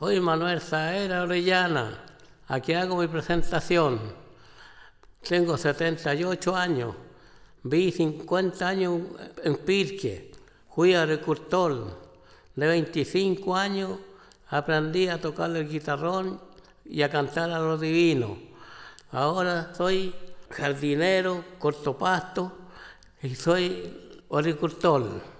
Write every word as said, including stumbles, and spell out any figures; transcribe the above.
Soy Manuel Saavedra Orellana, aquí hago mi presentación. Tengo setenta y ocho años, viví cincuenta años en Pirque, fui agricultor. De veinticinco años aprendí a tocar el guitarrón y a cantar a los divinos. Ahora soy jardinero, corto pasto y soy agricultor.